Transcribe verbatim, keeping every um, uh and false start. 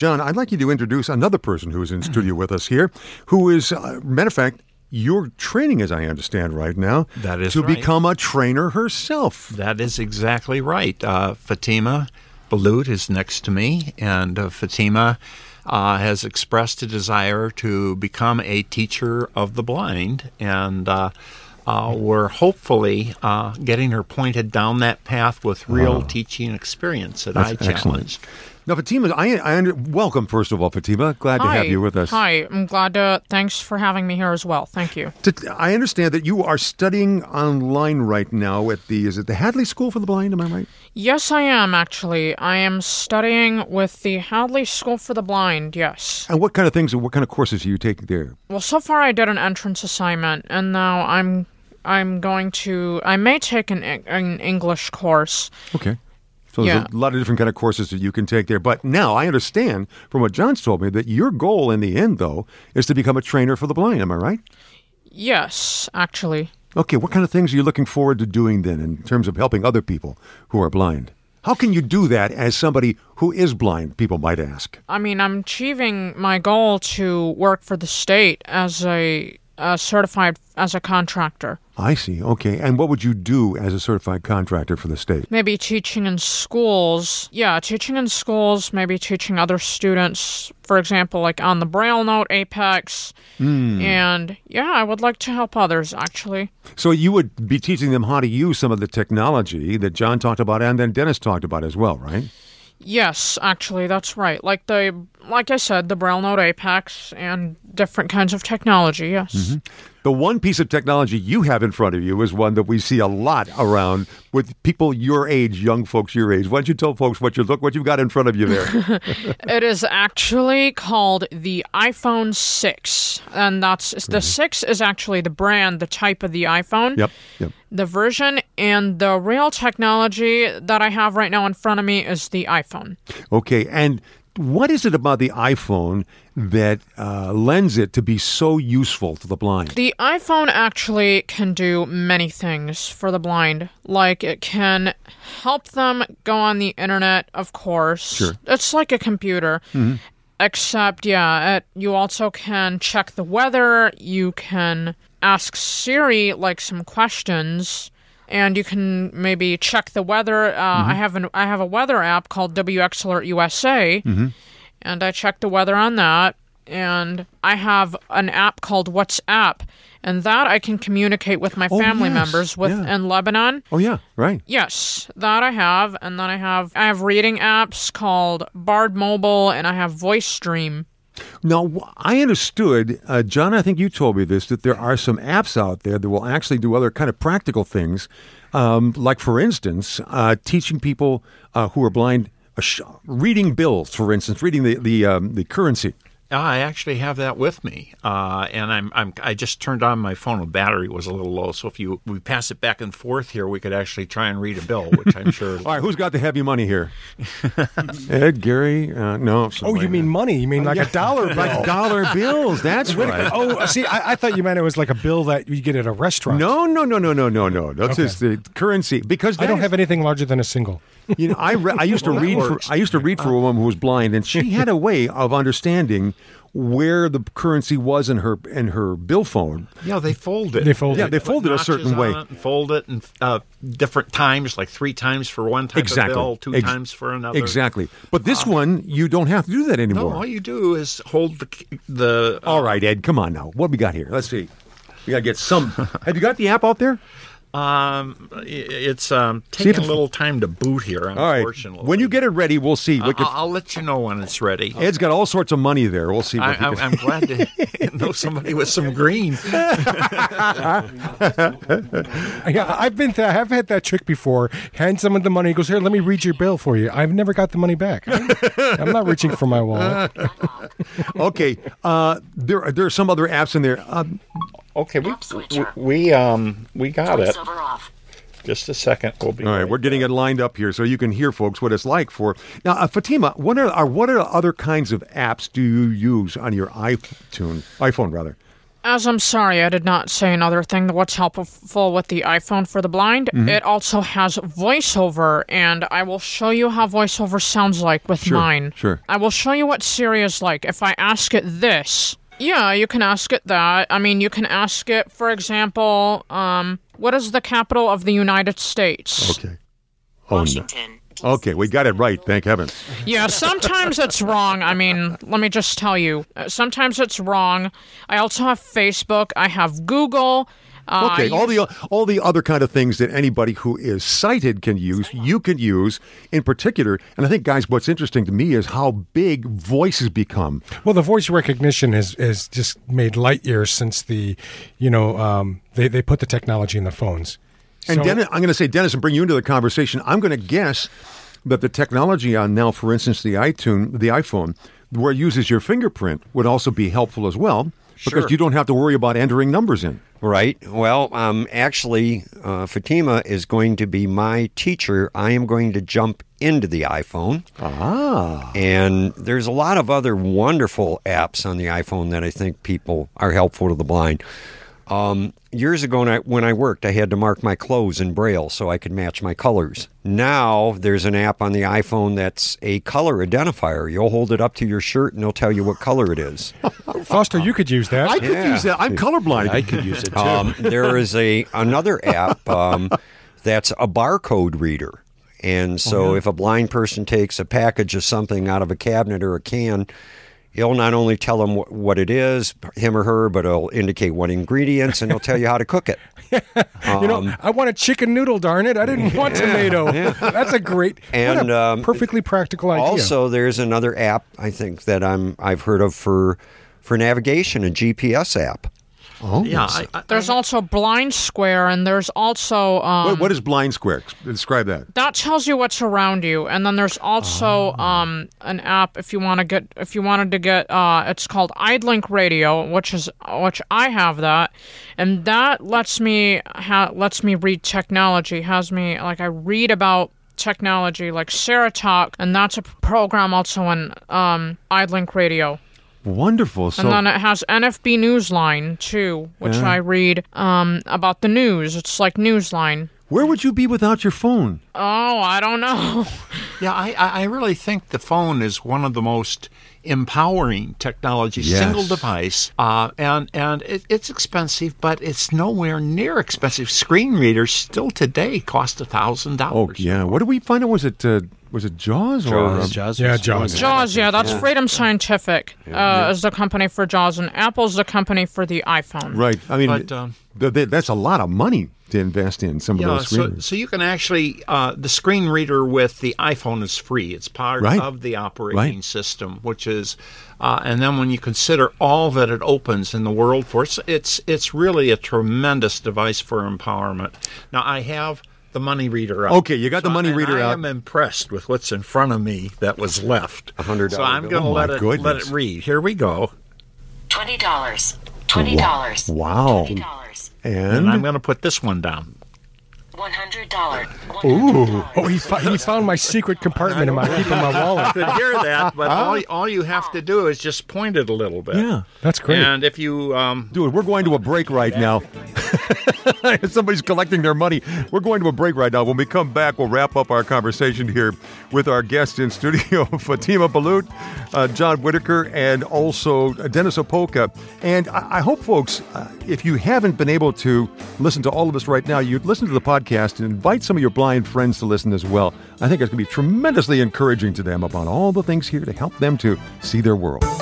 John, I'd like you to introduce another person who's in studio with us here, who is, uh, matter of fact, you're training, as I understand right now, that is to right. become a trainer herself. That is exactly right. Uh, Fatima Balut is next to me, and uh, Fatima uh, has expressed a desire to become a teacher of the blind, and uh, uh, we're hopefully uh, getting her pointed down that path with real wow. teaching experience that That's I challenged. Excellent. Now, Fatima, I, I under, welcome, first of all, Fatima. Glad Hi. to have you with us. Hi, I'm glad to, thanks for having me here as well. Thank you. I understand that you are studying online right now at the, is it the Hadley School for the Blind, am I right? Yes, I am, actually. I am studying with the Hadley School for the Blind, yes. And what kind of things, what kind of courses are you taking there? Well, so far I did an entrance assignment, and now I'm I'm going to, I may take an, an English course. Okay. So there's yeah. a lot of different kind of courses that you can take there. But now I understand from what John's told me that your goal in the end, though, is to become a trainer for the blind. Am I right? Yes, actually. Okay. What kind of things are you looking forward to doing then in terms of helping other people who are blind? How can you do that as somebody who is blind, people might ask? I mean, I'm achieving my goal to work for the state as a uh, certified as a contractor. I see. Okay. And what would you do as a certified contractor for the state? Maybe teaching in schools. Yeah, teaching in schools, maybe teaching other students, for example, like on the Braille Note Apex. Mm. And yeah, I would like to help others, actually. So you would be teaching them how to use some of the technology that John talked about and then Dennis talked about as well, right? Yes, actually, that's right. Like the, like I said, the Braille Note Apex and different kinds of technology, yes. Mm-hmm. The one piece of technology you have in front of you is one that we see a lot around with people your age, young folks your age. Why don't you tell folks what you look, what you've got in front of you there? It is actually called the iPhone six, and that's mm-hmm. the six is actually the brand, the type of the iPhone. Yep, yep. The version, and the real technology that I have right now in front of me is the iPhone. Okay, and what is it about the iPhone that uh, lends it to be so useful to the blind? The iPhone actually can do many things for the blind. Like, it can help them go on the internet, of course. Sure. It's like a computer. Mm-hmm. Except, yeah, it, you also can check the weather. You can ask Siri, like, some questions. And you can maybe check the weather. Uh, mm-hmm. I have an I have a weather app called W X Alert U S A, mm-hmm. and I check the weather on that. And I have an app called WhatsApp, and that I can communicate with my oh, family yes. members with yeah. in Lebanon. Oh yeah, right. Yes, that I have, and then I have I have reading apps called Bard Mobile, and I have VoiceStream. Now, I understood, uh, John, I think you told me this, that there are some apps out there that will actually do other kind of practical things, um, like, for instance, uh, teaching people uh, who are blind, uh, sh- reading bills, for instance, reading the, the, um, the currency. I actually have that with me, uh, and I'm, I'm I just turned on my phone. The battery was a little low, so if you we pass it back and forth here, we could actually try and read a bill, which I'm sure. All right, who's got the heavy money here? Ed, Gary, uh, no. Oh, you mean money? You mean like yeah. a dollar bill? Like dollar bills? That's right. Oh, see, I, I thought you meant it was like a bill that you get at a restaurant. No, no, no, no, no, no, no. That's okay. just the currency because I don't is, have anything larger than a single. You know, I re- I used to well, read works. for I used to read for a woman who was blind, and she had a way of understanding where the currency was in her in her bill phone. Yeah, they fold it. They fold yeah, it. they fold it a certain way. It and fold it in uh, different times, like three times for one type exactly. of bill, two Ex- times for another. Exactly. But this uh, one, you don't have to do that anymore. No, all you do is hold the the. Uh, all right, Ed, come on now. What we got here? Let's see. We got to get some. Have you got the app out there? Um, it's um, taking a little time to boot here, unfortunately. All right. When you get it ready, we'll see. Uh, I'll, I'll let you know when it's ready. Ed's got all sorts of money there. We'll see. I, what I, I'm glad to know somebody with some green. Yeah, I've been. Th- I've had that trick before. Hand someone the money. He goes, "Here, let me read your bill for you." I've never got the money back. I'm not reaching for my wallet. Okay. Uh, there, there are some other apps in there. Um, Okay, we, we we um we got it. Just a second, we'll be. All right, right we're getting there. it lined up here so you can hear, folks, what it's like for now. Uh, Fatima, what are, are what are other kinds of apps do you use on your iTunes iPhone rather? As I'm sorry, I did not say another thing. What's helpful with the iPhone for the blind? Mm-hmm. It also has voiceover, and I will show you how voiceover sounds like with Sure, mine. sure. I will show you what Siri is like. If I ask it this, yeah, you can ask it that. I mean, you can ask it, for example, um, what is the capital of the United States? Okay. Oh, no. Washington. Okay, we got it right, thank heavens. Yeah, sometimes it's wrong. I mean, let me just tell you. Uh, Sometimes it's wrong. I also have Facebook. I have Google. Uh, Okay, I all use- the all the other kind of things that anybody who is sighted can use, you can use in particular. And I think, guys, what's interesting to me is how big voices become. Well, the voice recognition has has just made light years since the, you know, um, they they put the technology in the phones. And So- Dennis, I'm going to say, Dennis, and bring you into the conversation. I'm going to guess that the technology on now, for instance, the iTunes, the iPhone, where it uses your fingerprint, would also be helpful as well, because Sure. you don't have to worry about entering numbers in. Right. Well, um, actually, uh, Fatima is going to be my teacher. I am going to jump into the iPhone. Ah. And there's a lot of other wonderful apps on the iPhone that I think people are helpful to the blind. Um, years ago when I, when I worked, I had to mark my clothes in Braille so I could match my colors. Now there's an app on the iPhone that's a color identifier. You'll hold it up to your shirt and it'll tell you what color it is. Foster, you could use that. I could Yeah. use that. I'm colorblind. I could use it too. Um, there is a another app um, that's a barcode reader. And so if a blind person takes a package of something out of a cabinet or a can, it'll not only tell them what, what it is, him or her, but it'll indicate what ingredients, and it'll tell you how to cook it. you know, I want a chicken noodle, darn it. I didn't want tomato. That's a great And, what a um, perfectly practical idea. Also, there's another app I think that I'm I've heard of for for navigation, a G P S app. Oh, Yeah, I, I, There's also Blind Square, and there's also um, what, what is Blind Square? Describe that. that tells you what's around you. And then there's also um, an app if you want to get if you wanted to get uh, it's called iDlink Radio, which is which I have that, and that lets me ha- lets me read technology. Has me like I read about technology like Sarah Talk, and that's a program also in um, iDlink Radio. Wonderful. So, And then it has N F B Newsline, too, which Yeah. I read um, about the news. It's like Newsline. where would you be without your phone? Oh, I don't know. yeah, I, I I really think the phone is one of the most empowering technologies, Yes. single device, uh, and and it, it's expensive, but it's nowhere near expensive. Screen readers still today cost a thousand Oh, dollars. yeah. What did we find out? Was it uh, was it Jaws? Or, Jaws. um, Jaws Yeah, was- Jaws. Jaws, yeah, that's Freedom Scientific uh, is the company for Jaws, and Apple's the company for the iPhone. right. I mean, But, um, th- th- that's a lot of money to invest in some of Yeah, those so, screen. so you can actually, uh, the screen reader with the iPhone is free. It's part Right. of the operating Right. system, which is, uh, and then when you consider all that it opens in the world for, it's, it's, it's really a tremendous device for empowerment. Now, I have the money reader out. Okay, you got the money and reader I out. am impressed with what's in front of me that was left. A hundred So dollar I'm bill. going to Oh, let my it let goodness. it read. Here we go. Twenty dollars. Twenty dollars. Wow. Twenty dollars. And I'm And going to put this one down. One hundred dollars. Ooh. Oh, he, fo- he found my secret compartment in my keeping my I wallet. could hear that, but all, all you have to do is just point it a little bit. yeah. That's great. And if you um, Dude, we're going to a break right now. Somebody's collecting their money. We're going to a break right now. When we come back, we'll wrap up our conversation here with our guests in studio, Fatima Balut, uh, John Whitaker, and also Dennis Opoka. And I, I hope, folks, uh, if you haven't been able to listen to all of us right now, you'd listen to the podcast and invite some of your blind friends to listen as well. I think it's going to be tremendously encouraging to them about all the things here to help them to see their world.